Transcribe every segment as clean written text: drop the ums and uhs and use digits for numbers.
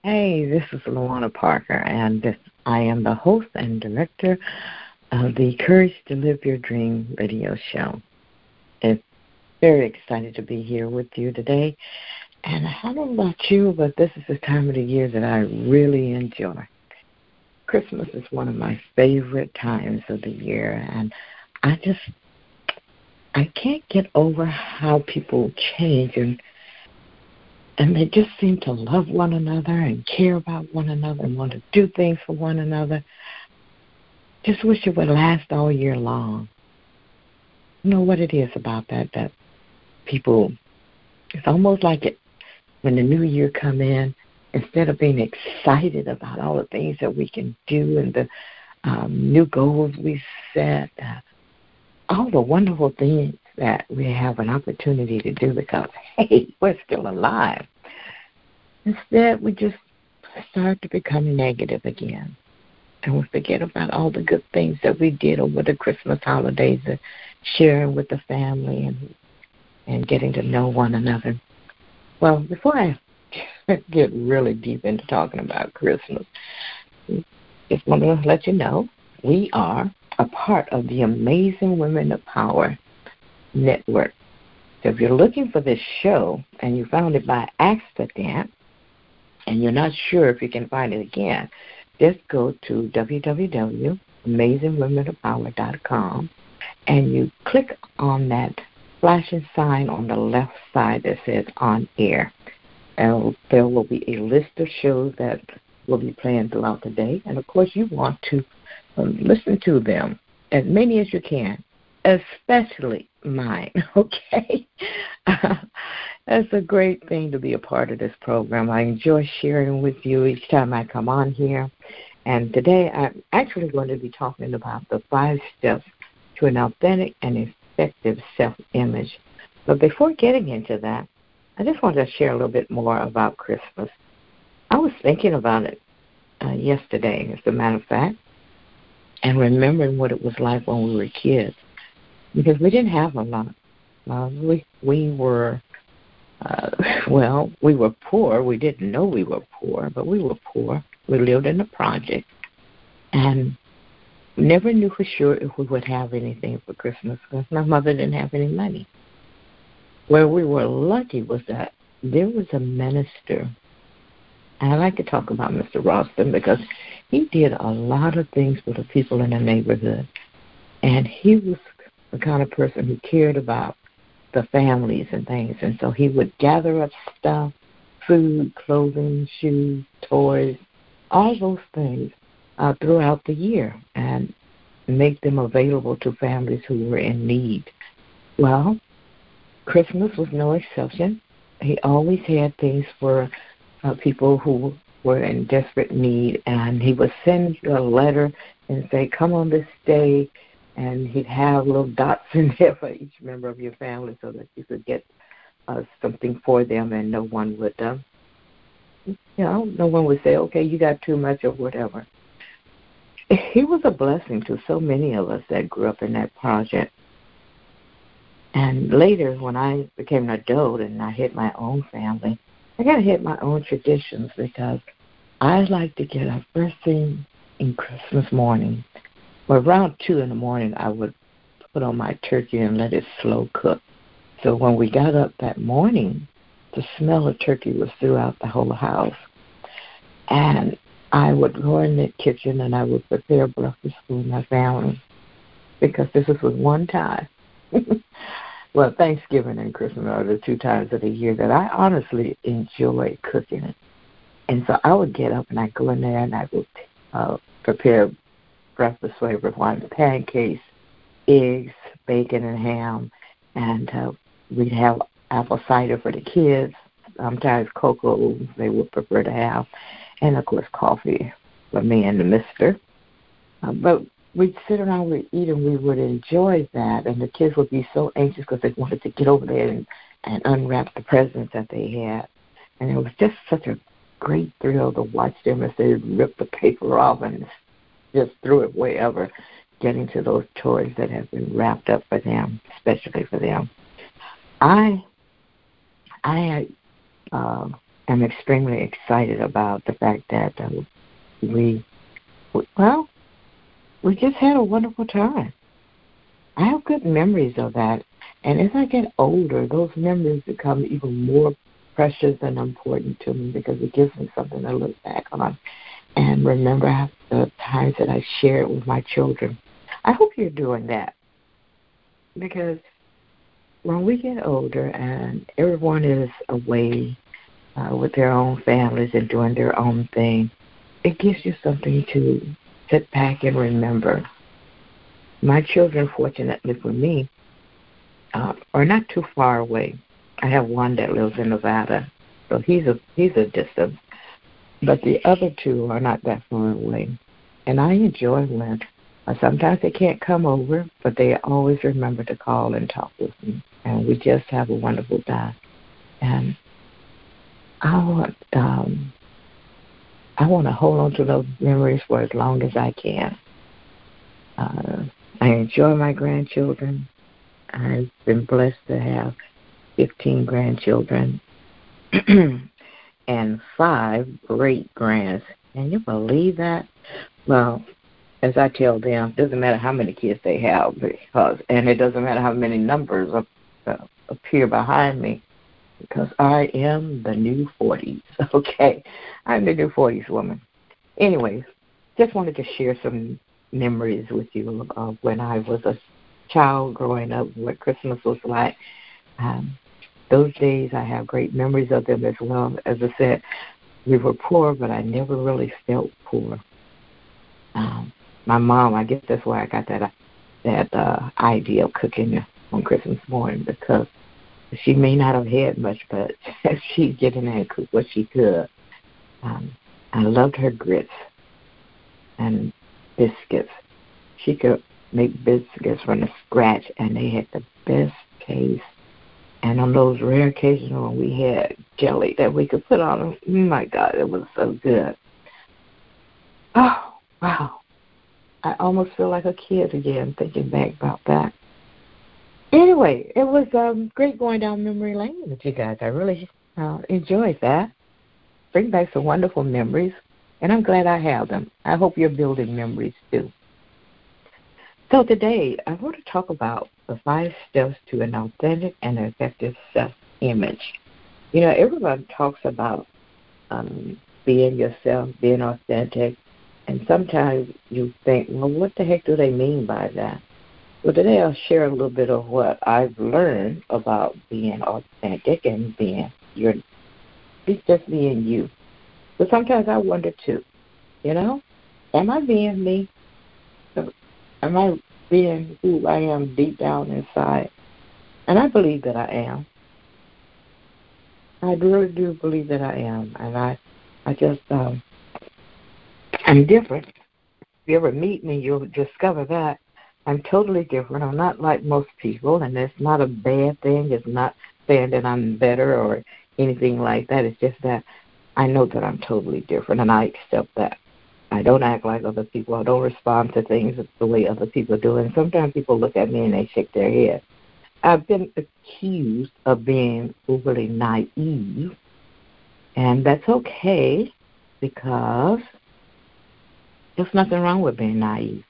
Hey, this is Luana Parker, and I am the host and director of the Courage to Live Your Dream radio show. It's very excited to be here with you today. And I don't know about you, but this is the time of the year that I really enjoy. Christmas is one of my favorite times of the year, and I I can't get over how people change and they just seem to love one another and care about one another and want to do things for one another. Just wish it would last all year long. You know what it is about that people, it's almost like it when the new year come in, instead of being excited about all the things that we can do and the new goals we set, all the wonderful things that we have an opportunity to do because, hey, we're still alive. Instead, we just start to become negative again. And we forget about all the good things that we did over the Christmas holidays, sharing with the family and getting to know one another. Well, before I get really deep into talking about Christmas, just want to let you know we are a part of the Amazing Women of Power Network. So if you're looking for this show and you found it by accident and you're not sure if you can find it again, just go to www.amazingwomenofpower.com and you click on that flashing sign on the left side that says On Air. And there will be a list of shows that will be playing throughout the day. And, of course, you want to listen to them, as many as you can, especially mine, okay? That's a great thing to be a part of this program. I enjoy sharing with you each time I come on here. And today I'm actually going to be talking about the 5 steps to an authentic and effective self-image. But before getting into that, I just want to share a little bit more about Christmas. I was thinking about it yesterday, as a matter of fact, and remembering what it was like when we were kids, because we didn't have a lot. We were, we were poor. We didn't know we were poor, but we were poor. We lived in a project and never knew for sure if we would have anything for Christmas because my mother didn't have any money. Where we were lucky was that there was a minister, and I like to talk about Mr. Ralston because he did a lot of things for the people in the neighborhood, and he was the kind of person who cared about the families and things, and so he would gather up stuff, food, clothing, shoes, toys, all those things throughout the year and make them available to families who were in need. Well, Christmas was no exception. He always had things for people who were in desperate need, and he would send you a letter and say, come on this day, and he'd have little dots in there for each member of your family so that you could get something for them, and no one would, no one would say, okay, you got too much or whatever. He was a blessing to so many of us that grew up in that project. And later, when I became an adult and I had my own family, I got to hit my own traditions because I like to get up first thing in Christmas morning. Well, around 2 in the morning, I would put on my turkey and let it slow cook. So when we got up that morning, the smell of turkey was throughout the whole house. And I would go in the kitchen and I would prepare breakfast for my family because this was one time. Well, Thanksgiving and Christmas are the 2 times of the year that I honestly enjoy cooking it. And so I would get up and I'd go in there and I would prepare breakfast for everyone, pancakes, eggs, bacon, and ham. And we'd have apple cider for the kids, sometimes cocoa they would prefer to have, and, of course, coffee for me and the mister. But we'd sit around, we'd eat, and we would enjoy that. And the kids would be so anxious because they wanted to get over there and unwrap the presents that they had. And it was just such a great thrill to watch them as they ripped the paper off and just threw it wherever, getting to those toys that have been wrapped up for them, especially for them. I I'm extremely excited about the fact that we, well, we just had a wonderful time. I have good memories of that. And as I get older, those memories become even more precious and important to me because it gives me something to look back on and remember the times that I shared with my children. I hope you're doing that because when we get older and everyone is away with their own families and doing their own thing, it gives you something to sit back and remember. My children, fortunately for me, are not too far away. I have one that lives in Nevada, so he's a distance. But the other two are not that far away. And I enjoy when sometimes they can't come over, but they always remember to call and talk with me. And we just have a wonderful time. And I want to hold on to those memories for as long as I can. I enjoy my grandchildren. I've been blessed to have 15 grandchildren and 5 great-grands. Can you believe that? Well, as I tell them, it doesn't matter how many kids they have, and it doesn't matter how many numbers appear behind me, because I am the new 40s, okay? I'm the new 40s woman. Anyways, just wanted to share some memories with you of when I was a child growing up, what Christmas was like. Those days, I have great memories of them as well. As I said, we were poor, but I never really felt poor. My mom, I guess that's why I got that idea of cooking on Christmas morning, because she may not have had much, but she'd get in there and cook what she could. I loved her grits and biscuits. She could make biscuits from the scratch, and they had the best taste. And on those rare occasions when we had jelly that we could put on them, oh my God, it was so good. Oh, wow. I almost feel like a kid again thinking back about that. Anyway, it was great going down memory lane with you guys. I really enjoyed that. Bring back some wonderful memories, and I'm glad I have them. I hope you're building memories too. So today, I want to talk about the 5 steps to an authentic and effective self-image. You know, everyone talks about being yourself, being authentic, and sometimes you think, well, what the heck do they mean by that? Well, today I'll share a little bit of what I've learned about being authentic and just being you. But sometimes I wonder too, am I being me? Am I being who I am deep down inside? And I believe that I am. I really do believe that I am. And I just, I'm different. If you ever meet me, you'll discover that I'm totally different. I'm not like most people, and it's not a bad thing. It's not saying that I'm better or anything like that. It's just that I know that I'm totally different, and I accept that. I don't act like other people. I don't respond to things the way other people do. And sometimes people look at me and they shake their head. I've been accused of being overly naive, and that's okay because there's nothing wrong with being naive.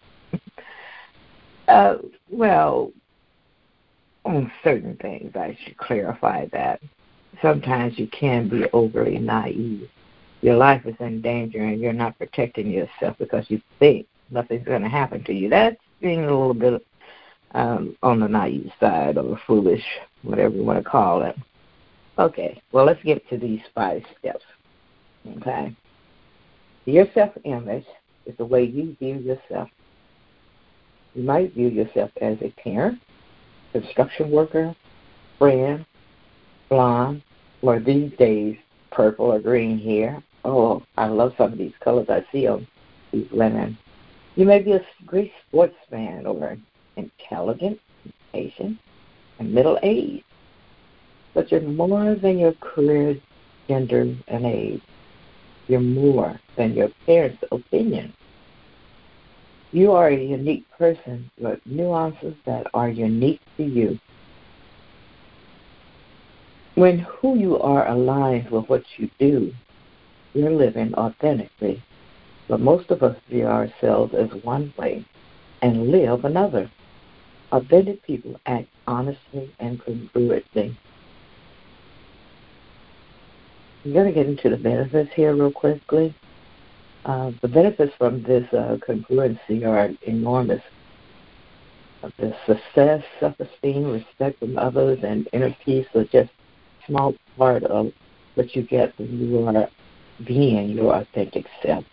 Well, on certain things, I should clarify that. Sometimes you can be overly naive. Your life is in danger and you're not protecting yourself because you think nothing's going to happen to you. That's being a little bit on the naive side or foolish, whatever you want to call it. Okay, well, let's get to these 5 steps. Okay? Your self-image is the way you view yourself. You might view yourself as a parent, construction worker, friend, blonde, or these days, purple or green hair. Oh, I love some of these colors I see on these women. You may be a great sportsman or intelligent, patient, and middle-aged. But you're more than your career, gender, and age. You're more than your parents' opinion. You are a unique person with nuances that are unique to you. When who you are aligns with what you do, you're living authentically. But most of us view ourselves as one way and live another. Authentic people act honestly and congruently. I'm going to get into the benefits here real quickly. The benefits from this congruency are enormous. The success, self-esteem, respect from others, and inner peace are just a small part of what you get when you are being your authentic self.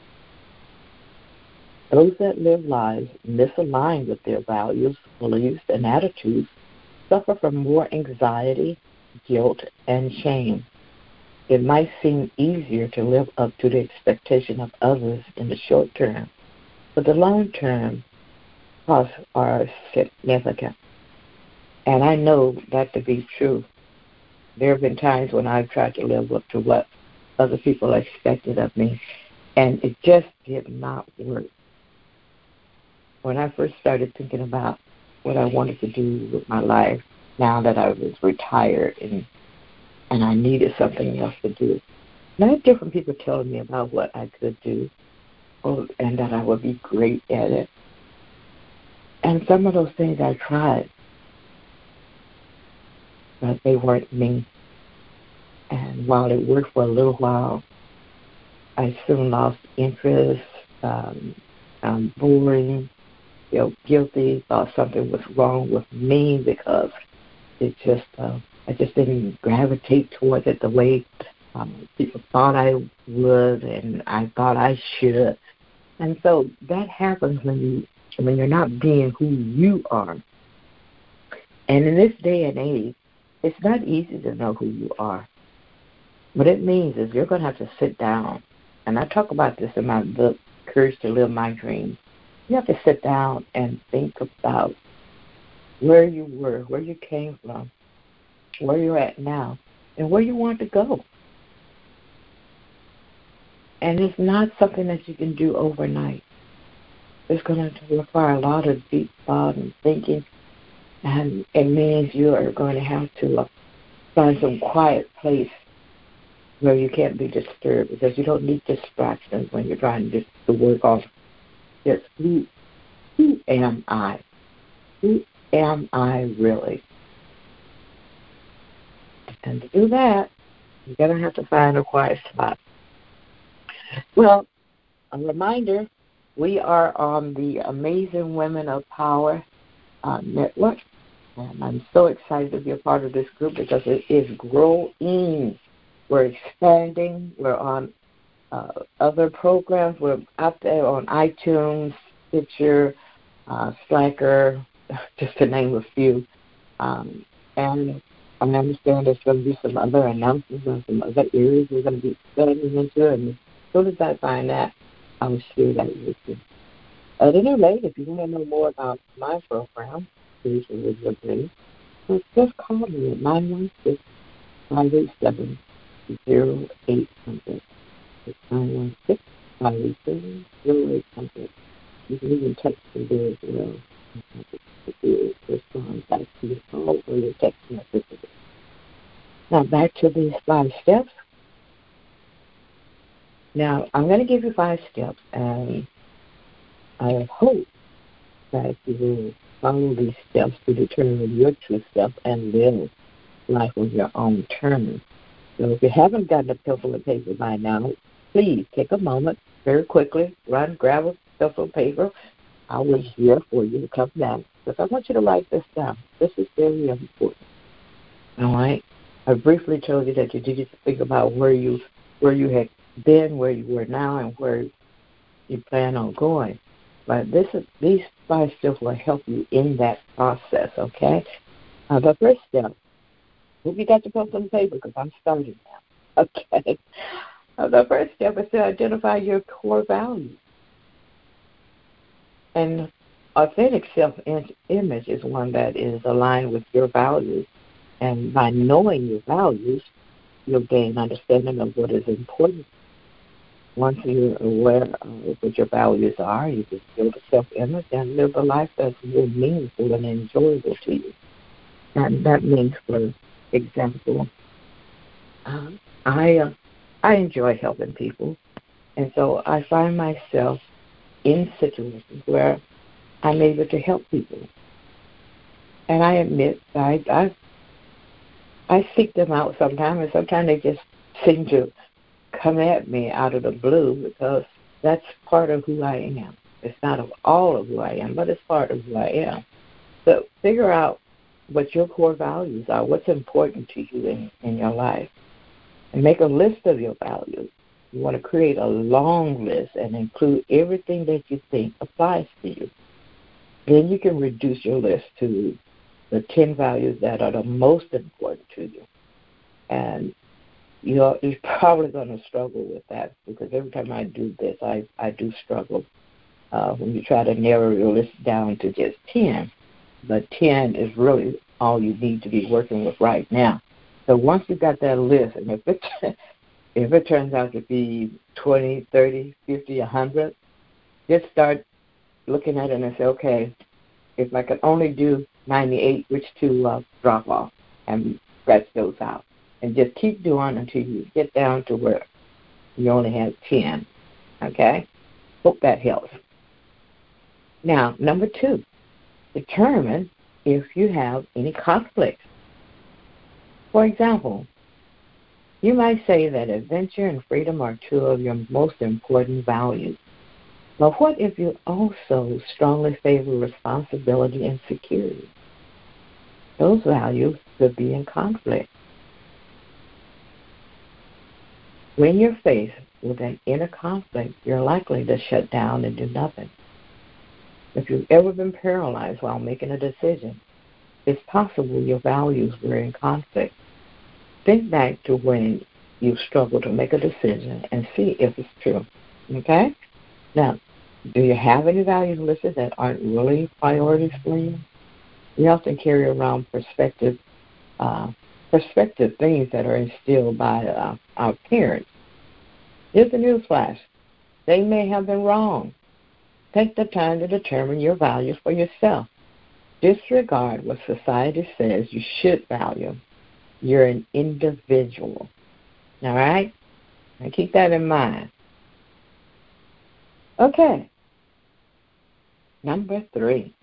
Those that live lives misaligned with their values, beliefs, and attitudes suffer from more anxiety, guilt, and shame. It might seem easier to live up to the expectation of others in the short term, but the long term costs are significant. And I know that to be true. There have been times when I've tried to live up to what other people expected of me, and it just did not work. When I first started thinking about what I wanted to do with my life, now that I was retired and I needed something else to do, and I had different people telling me about what I could do and that I would be great at it. And some of those things I tried, but they weren't me. And while it worked for a little while, I soon lost interest, found boring, felt guilty, thought something was wrong with me because it just I just didn't gravitate towards it the way people thought I would, and I thought I should. And so that happens when you're not being who you are. And in this day and age, it's not easy to know who you are. What it means is you're going to have to sit down, and I talk about this in my book, Courage to Live My Dreams. You have to sit down and think about where you were, where you came from, where you're at now, and where you want to go. And it's not something that you can do overnight. It's going to require a lot of deep thought and thinking, and it means you are going to have to find some quiet place where you can't be disturbed, because you don't need distractions when you're trying to work on just who am I? Who am I really? And to do that, you're going to have to find a quiet spot. Well, a reminder, we are on the Amazing Women of Power network, and I'm so excited to be a part of this group because it is growing. We're expanding. We're on other programs. We're out there on iTunes, Stitcher, Slacker, just to name a few. And I understand there's going to be some other announcements on some other areas we're going to be expanding into. And as soon as I find that, I will share that with you. At any rate, if you want to know more about my program, please live your dream. Just call me at 916-587-0800. It's 916-587-0800. You can even text me there as well. To respond back to your call or your text message. Now back to these 5 steps. Now I'm going to give you 5 steps, and I hope that you will follow these steps to determine your true self and live life on your own terms. So if you haven't gotten a pencil and paper by now, please take a moment very quickly, run, grab a pencil and paper. I was here for you to come back, because I want you to write this down. This is very important. All right? I briefly told you that you needed to think about where you had been, where you were now, and where you plan on going. But these 5 steps will help you in that process, okay? The first step, hope you got your pencil and paper, because I'm starting now. Okay? The first step is to identify your core values. And authentic self-image is one that is aligned with your values. And by knowing your values, you'll gain understanding of what is important. Once you're aware of what your values are, you can build a self-image and live a life that's more meaningful and enjoyable to you. And that means for example, um, I uh, I enjoy helping people, and so I find myself in situations where I'm able to help people. And I admit I seek them out sometimes, and sometimes they just seem to come at me out of the blue because that's part of who I am. It's not all of who I am, but it's part of who I am. So figure out what your core values are, what's important to you in your life, and make a list of your values. You want to create a long list and include everything that you think applies to you. Then you can reduce your list to the 10 values that are the most important to you. And you're probably going to struggle with that because every time I do this, I do struggle when you try to narrow your list down to just 10. But 10 is really all you need to be working with right now. So once you've got that list, and if it turns out to be 20, 30, 50, 100, just start looking at it and say, okay, if I could only do 98, which to drop off and scratch those out. And just keep doing until you get down to where you only have 10. Okay? Hope that helps. Now, number 2, determine if you have any conflicts. For example, you might say that adventure and freedom are 2 of your most important values. But what if you also strongly favor responsibility and security? Those values could be in conflict. When you're faced with an inner conflict, you're likely to shut down and do nothing. If you've ever been paralyzed while making a decision, it's possible your values were in conflict. Think back to when you struggled to make a decision and see if it's true. Okay? Now, do you have any values listed that aren't really priorities for you? We often carry around perspective things that are instilled by our parents. Here's a newsflash. They may have been wrong. Take the time to determine your values for yourself. Disregard what society says you should value. You're an individual. All right? And keep that in mind. Okay. Number 3.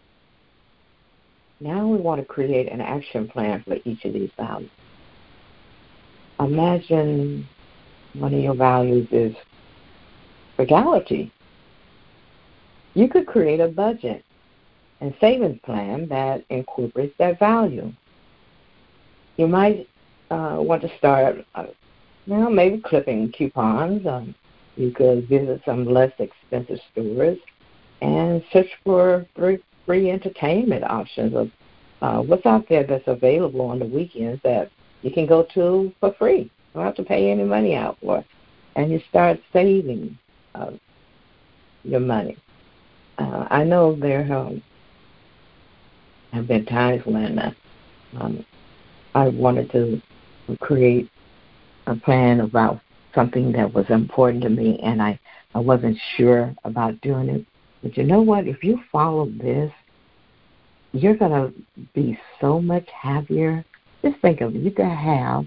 Now we want to create an action plan for each of these values. Imagine one of your values is frugality. You could create a budget and savings plan that incorporates that value. You might want to start, maybe clipping coupons. You could visit some less expensive stores and search for free entertainment options of what's out there that's available on the weekends that you can go to for free. You don't have to pay any money out for. And you start saving your money. I know there have been times when I wanted to create a plan about something that was important to me, and I wasn't sure about doing it. But you know what? If you follow this, you're going to be so much happier. Just think of it. You can have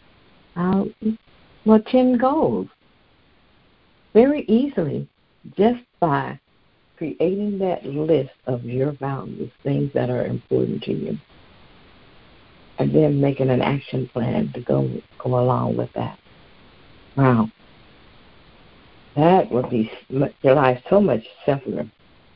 10 goals very easily just by creating that list of your values, things that are important to you, and then making an action plan to go along with that. Wow. That would be your life so much simpler.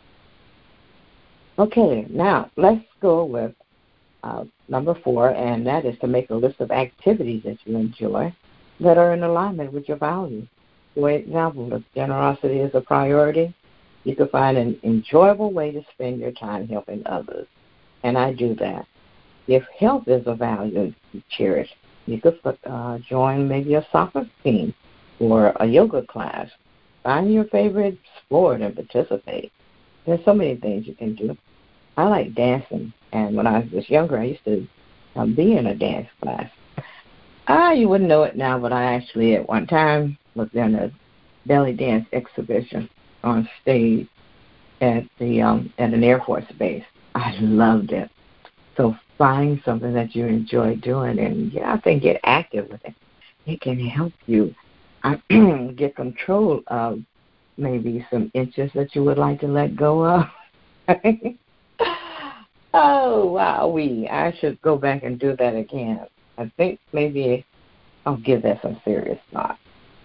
Okay, now let's go with number 4, and that is to make a list of activities that you enjoy that are in alignment with your values. For example, if generosity is a priority, you can find an enjoyable way to spend your time helping others, and I do that. If health is a value you cherish, you could join maybe a soccer team or a yoga class. Find your favorite sport and participate. There's so many things you can do. I like dancing, and when I was younger, I used to be in a dance class. You wouldn't know it now, but I actually at one time was in a belly dance exhibition on stage at an Air Force base. I loved it. So find something that you enjoy doing and get out there and get active with it. It can help you get control of maybe some interests that you would like to let go of. Oh, wow. I should go back and do that again. I think maybe I'll give that some serious thought.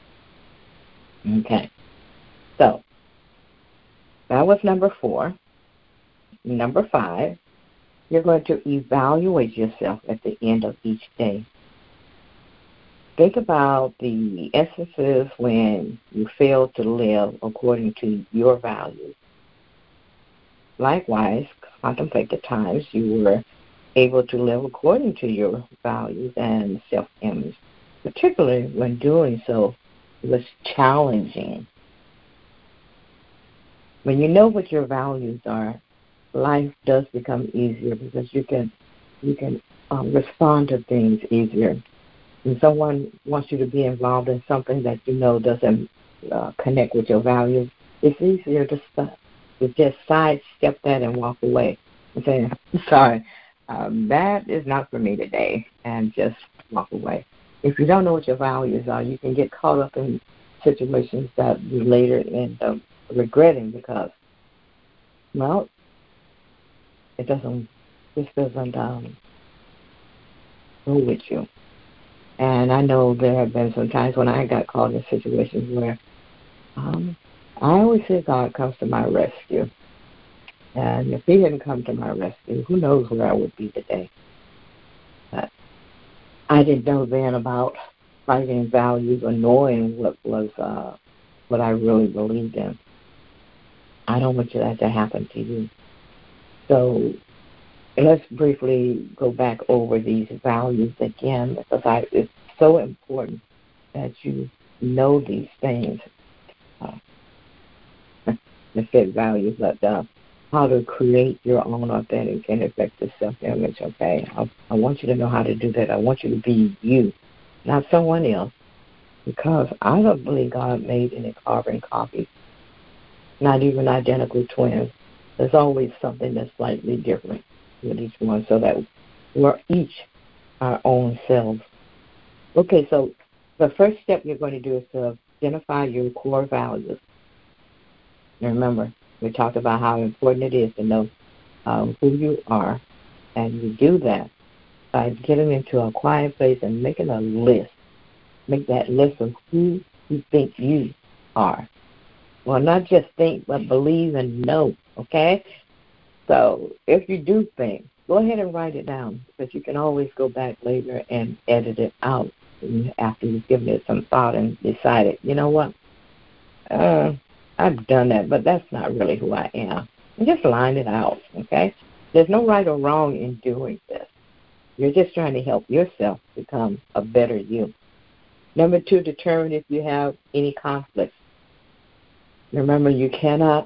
Okay. So that was number 4. Number 5, you're going to evaluate yourself at the end of each day. Think about the instances when you failed to live according to your values. Likewise, contemplate the times you were able to live according to your values and self-image, particularly when doing so was challenging. When you know what your values are, life does become easier because you can respond to things easier. When someone wants you to be involved in something that you know doesn't connect with your values, it's easier to just sidestep that and walk away and say, sorry, that is not for me today, and just walk away. If you don't know what your values are, you can get caught up in situations that you later end up regretting because, well, this doesn't go with you. And I know there have been some times when I got caught in situations where I always say God comes to my rescue. And if he hadn't come to my rescue, who knows where I would be today. But I didn't know then about fighting values or knowing what I really believed in. I don't want that to happen to you. So let's briefly go back over these values again, because it's so important that you know these things. The fit values, but how to create your own authentic and effective self-image, okay? I want you to know how to do that. I want you to be you, not someone else, because I don't believe God made any carbon copies, not even identical twins. There's always something that's slightly different with each one, so that we're each our own selves. Okay, so the first step you're going to do is to identify your core values. And remember, we talked about how important it is to know who you are, and you do that by getting into a quiet place and making a list. Make that list of who you think you are. Well, not just think, but believe and know, okay? So if you do think, go ahead and write it down, because you can always go back later and edit it out after you've given it some thought and decided, you know what, I've done that, but that's not really who I am. And just line it out, okay? There's no right or wrong in doing this. You're just trying to help yourself become a better you. Number 2, determine if you have any conflicts. Remember, you cannot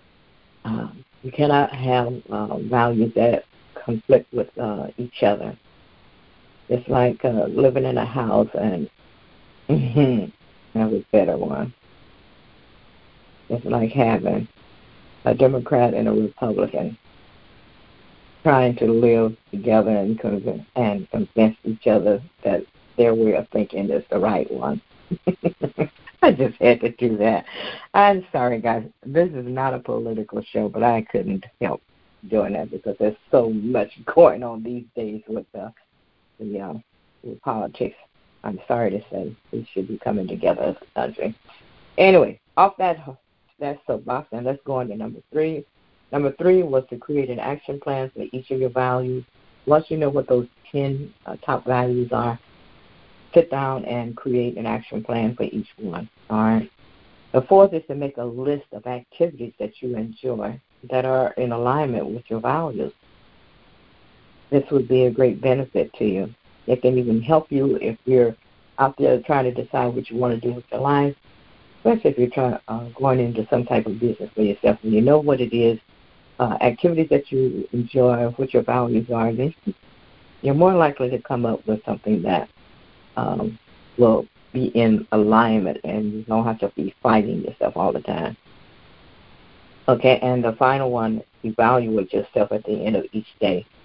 have values that conflict with each other. It's like living in a house and that was a better one. It's like having a Democrat and a Republican trying to live together and convince each other that their way of thinking is the right one. I just had to do that. I'm sorry, guys. This is not a political show, but I couldn't help doing that because there's so much going on these days with with politics. I'm sorry to say we should be coming together as a country. Anyway, off that soapbox, and let's go on to number 3. Number 3 was to create an action plan for each of your values. Once you know what those 10 top values are, sit down and create an action plan for each one. All right. The 4th is to make a list of activities that you enjoy that are in alignment with your values. This would be a great benefit to you. It can even help you if you're out there trying to decide what you want to do with your life, especially if you're going into some type of business for yourself and you know what it is, activities that you enjoy, what your values are, then you're more likely to come up with something that will be in alignment and you don't have to be fighting yourself all the time. Okay, and the final one, evaluate yourself at the end of each day.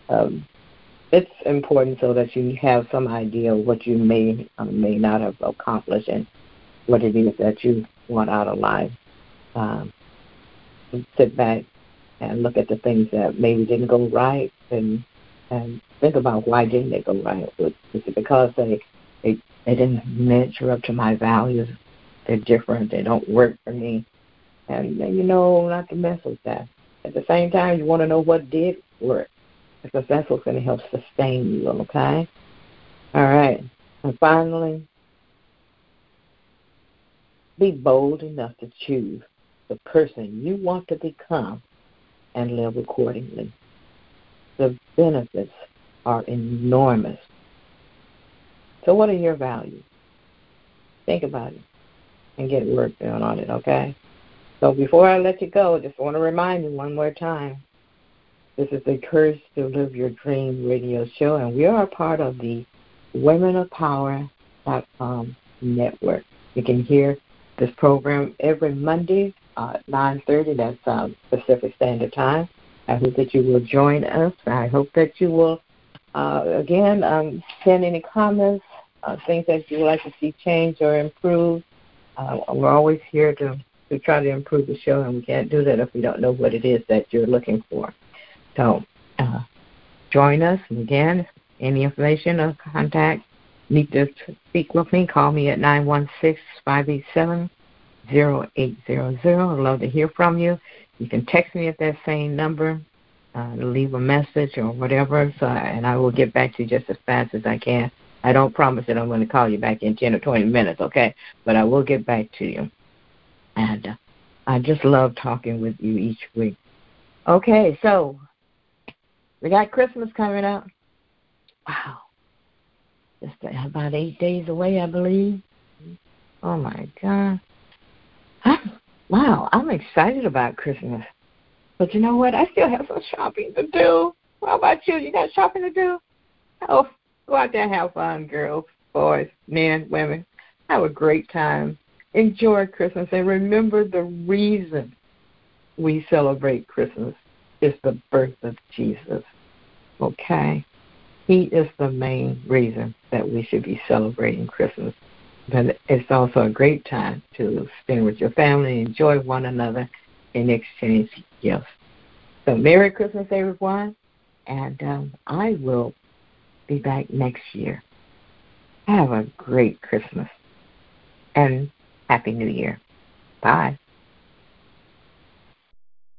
it's important so that you have some idea of what you may or may not have accomplished and what it is that you want out of life. Um, Sit back and look at the things that maybe didn't go right and think about why didn't they go right. Was it because they didn't measure up to my values? They're different. They don't work for me. And not to mess with that. At the same time, you want to know what did work, because that's what's going to help sustain you, okay? All right. And finally, be bold enough to choose the person you want to become and live accordingly. The benefits are enormous. So what are your values? Think about it and get work done on it, okay? So before I let you go, I just want to remind you one more time, this is the Courage to Live Your Dream radio show, and we are a part of the WomenOfPower.com network. You can hear this program every Monday at 9:30. That's Pacific Standard Time. I hope that you will join us. I hope that you will, again, send any comments, things that you would like to see change or improve. We're always here to try to improve the show, and we can't do that if we don't know what it is that you're looking for. So join us. And again, any information or contact, need to speak with me, call me at 916-587-0800. I'd love to hear from you. You can text me at that same number, leave a message or whatever, and I will get back to you just as fast as I can. I don't promise that I'm going to call you back in 10 or 20 minutes, okay? But I will get back to you. And I just love talking with you each week. Okay, so we got Christmas coming up. Wow. Just about 8 days away, I believe. Oh, my God. Wow, I'm excited about Christmas. But you know what? I still have some shopping to do. How about you? You got shopping to do? Oh, go out there and have fun, girls, boys, men, women. Have a great time. Enjoy Christmas, and remember the reason we celebrate Christmas is the birth of Jesus, okay? He is the main reason that we should be celebrating Christmas. But it's also a great time to spend with your family, enjoy one another, and exchange gifts. So Merry Christmas, everyone, and I will be back next year. Have a great Christmas, and Happy New Year. Bye.